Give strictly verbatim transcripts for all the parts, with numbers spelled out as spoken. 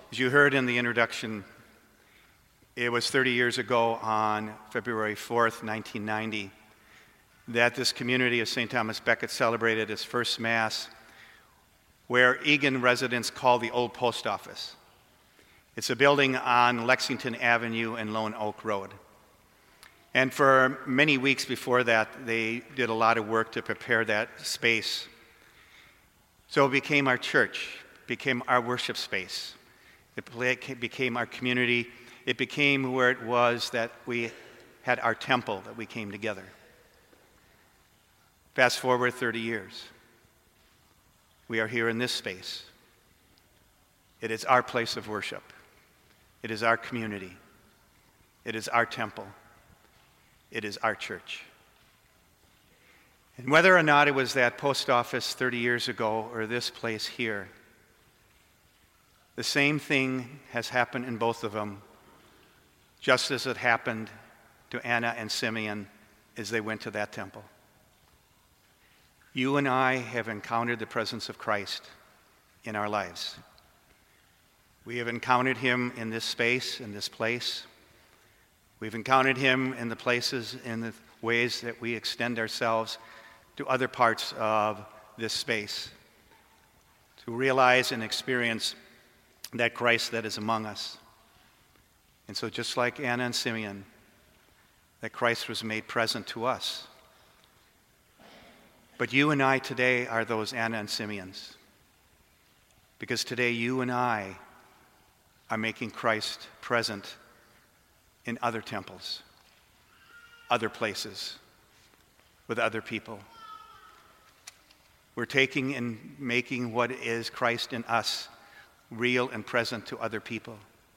As you heard in the introduction, it was thirty years ago on February fourth, nineteen ninety, that this community of Saint Thomas Becket celebrated its first Mass, where Eagan residents call the Old Post Office. It's a building on Lexington Avenue and Lone Oak Road. And for many weeks before that, they did a lot of work to prepare that space. So it became our church, became our worship space. It became our community. It became where it was that we had our temple, that we came together. Fast forward thirty years. We are here in this space. It is our place of worship. It is our community. It is our temple. It is our church. And whether or not it was that post office thirty years ago or this place here, the same thing has happened in both of them, just as it happened to Anna and Simeon as they went to that temple. You and I have encountered the presence of Christ in our lives. We have encountered him in this space, in this place. We've encountered him in the places, in the ways that we extend ourselves to other parts of this space, to realize and experience that Christ that is among us. And so just like Anna and Simeon, that Christ was made present to us. But you and I today are those Anna and Simeons, because today you and I are making Christ present in other temples, other places, with other people. We're taking and making what is Christ in us real and present to other people.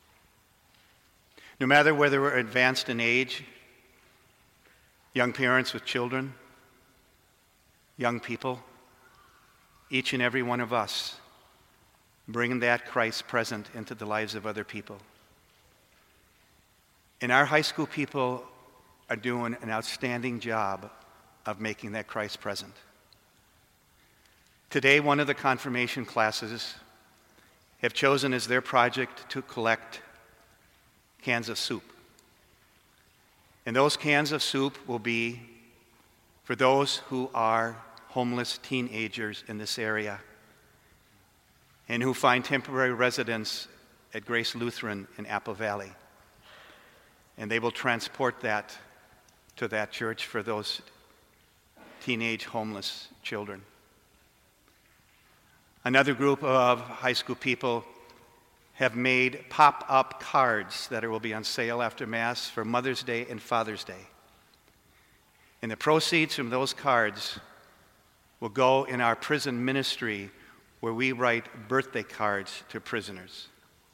No matter whether we're advanced in age, young parents with children, young people, each and every one of us bringing that Christ present into the lives of other people. And our high school people are doing an outstanding job of making that Christ present. Today, one of the confirmation classes have chosen as their project to collect cans of soup. And those cans of soup will be for those who are homeless teenagers in this area and who find temporary residence at Grace Lutheran in Apple Valley. And they will transport that to that church for those teenage homeless children. Another group of high school people have made pop-up cards that will be on sale after Mass for Mother's Day and Father's Day. And the proceeds from those cards will go in our prison ministry, where we write birthday cards to prisoners.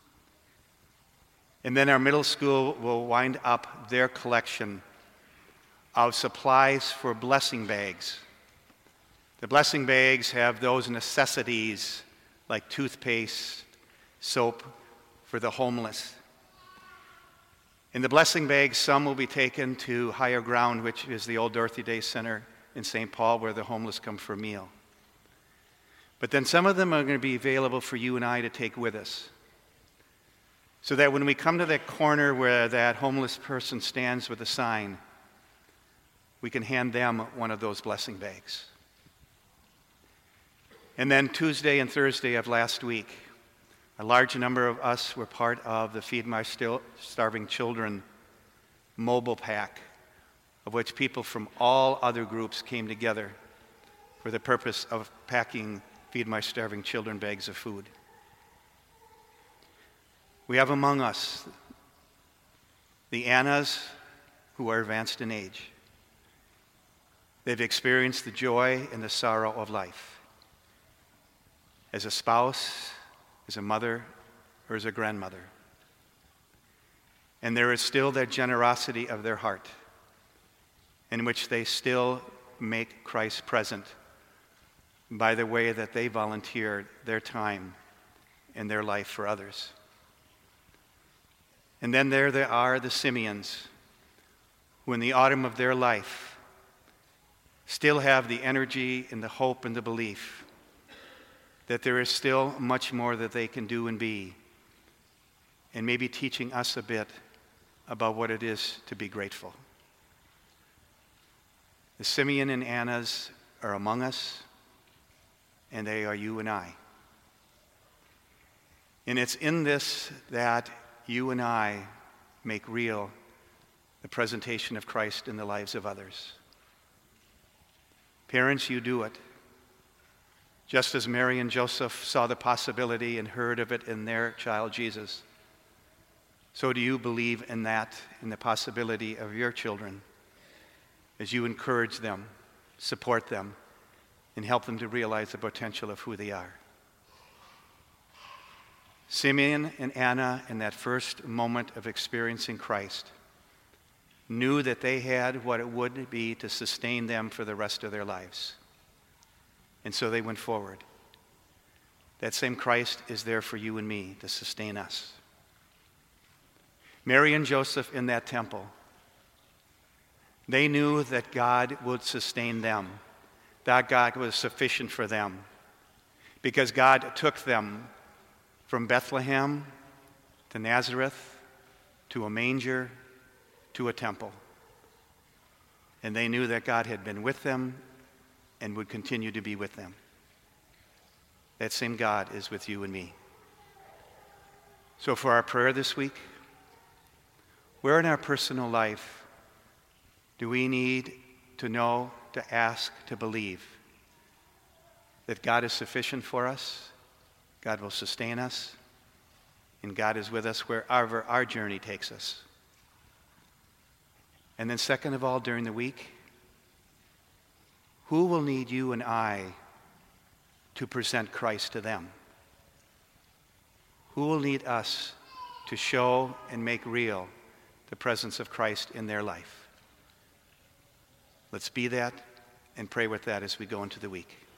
And then our middle school will wind up their collection of supplies for blessing bags. The blessing bags have those necessities like toothpaste, soap for the homeless. In the blessing bags, some will be taken to Higher Ground, which is the old Dorothy Day Center in Saint Paul, where the homeless come for a meal. But then some of them are going to be available for you and I to take with us, so that when we come to that corner where that homeless person stands with a sign, we can hand them one of those blessing bags. And then Tuesday and Thursday of last week, a large number of us were part of the Feed My Still Starving Children mobile pack, of which people from all other groups came together for the purpose of packing Feed My Starving Children bags of food. We have among us the Annas who are advanced in age. They've experienced the joy and the sorrow of life. As a spouse, as a mother, or as a grandmother. And there is still that generosity of their heart, in which they still make Christ present by the way that they volunteer their time and their life for others. And then there there are the Simeons, who in the autumn of their life still have the energy and the hope and the belief that there is still much more that they can do and be and maybe teaching us a bit about what it is to be grateful. The Simeon and Annas are among us, and they are you and I. And it's in this that you and I make real the presentation of Christ in the lives of others. Parents, you do it. Just as Mary and Joseph saw the possibility and heard of it in their child Jesus, so do you believe in that, in the possibility of your children, as you encourage them, support them, and help them to realize the potential of who they are. Simeon and Anna, in that first moment of experiencing Christ, knew that they had what it would be to sustain them for the rest of their lives. And so they went forward. That same Christ is there for you and me to sustain us. Mary and Joseph in that temple, they knew that God would sustain them, that God was sufficient for them, because God took them from Bethlehem to Nazareth to a manger to a temple. And they knew that God had been with them and would continue to be with them. That same God is with you and me. So for our prayer this week, where in our personal life do we need to know, to ask, to believe that God is sufficient for us, God will sustain us, and God is with us wherever our journey takes us? And then second of all, during the week, who will need you and I to present Christ to them? Who will need us to show and make real the presence of Christ in their life? Let's be that and pray with that as we go into the week.